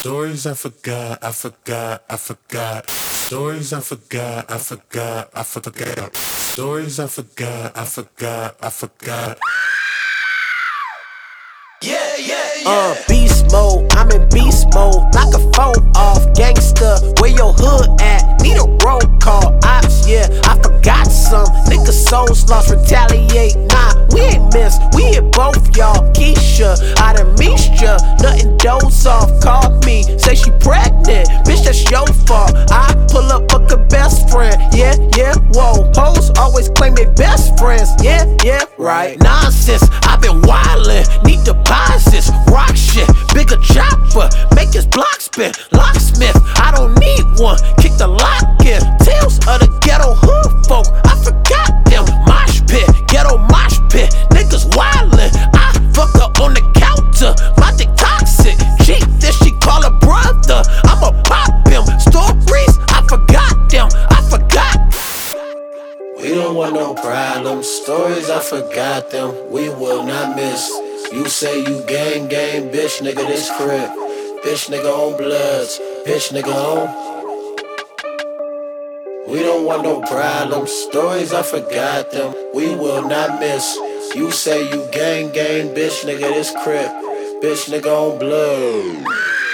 Stories I forgot, I forgot, I forgot. Stories I forgot, I forgot, I forgot. Stories I forgot, I forgot, I forgot. Beast mode, I'm in beast mode. Knock a phone off, gangster. Where your hood at? Need a roll call. Ops, yeah, I forgot some. Niggas souls lost, retaliate. Nah, we ain't missed. We hit both y'all. Keisha, I done missed ya. Nothing doze off. Call me, say she pregnant. Bitch, that's your fault. I pull up, fuck a best friend. Yeah, yeah, whoa. Hoes always claim they best friends. Yeah, yeah, right. Nonsense, I been wildin'. Need deposits. Rock shit, bigger chopper, make his block spin. Locksmith, I don't need one, kick the lock in. Tales of the ghetto hood folk, I forgot them. Mosh pit, ghetto mosh pit, niggas wildin'. I fuck her on the counter, my dick toxic. Cheat this, she call her brother, I'ma pop him. Stories, I forgot them, I forgot. We don't want no problems, stories I forgot them, we will not miss. You say you gang, bitch nigga this crib. Bitch nigga on bloods, bitch nigga on. We don't want no problems, stories I forgot them, we will not miss. You say you gang, bitch nigga this crib. Bitch nigga on blood.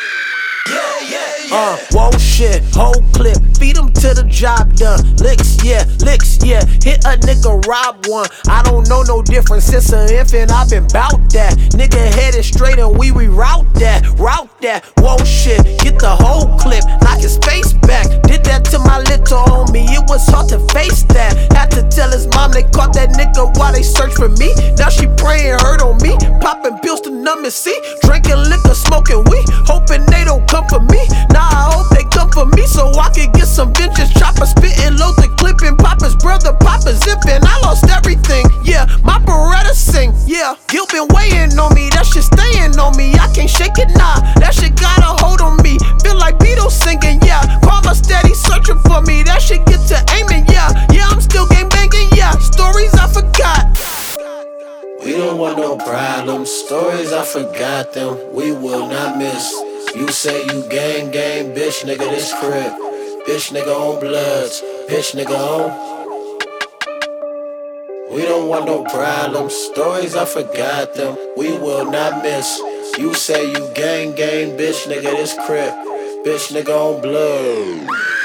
Whoa shit, whole clip, feed him till the job done. Licks, yeah, hit a nigga, rob one. I don't know no difference since an infant, I been bout that. Nigga headed straight and we reroute that, Whoa shit, get the whole clip, knock his face back. Did that to my little homie, it was hard to face that. Had to tell his mom they caught that nigga while they search for me. Now she praying hurt on me, popping pills to numb and see. Drinking liquor, smoking weed, hoping they don't come for me. Nah, I hope they come for me so I can get some vintage chopper, spitting loads and clipping. Papa's brother, Papa zipping. I lost everything, yeah, my Beretta sing, yeah. Guilt been weighing on me, that shit staying on me. I can't shake it, nah, that shit got a hold on me. Feel like Beatles singing, yeah. Karma steady searching for me, that shit get to aiming, yeah. Yeah, I'm still gang banging, yeah. Stories I forgot. We don't want no problems, stories I forgot them, we will not miss. You say you gang, bitch nigga this crib. Bitch nigga on bloods, bitch nigga on. We don't want no problems, stories I forgot them, we will not miss. You say you gang, bitch nigga this crib. Bitch nigga on blood.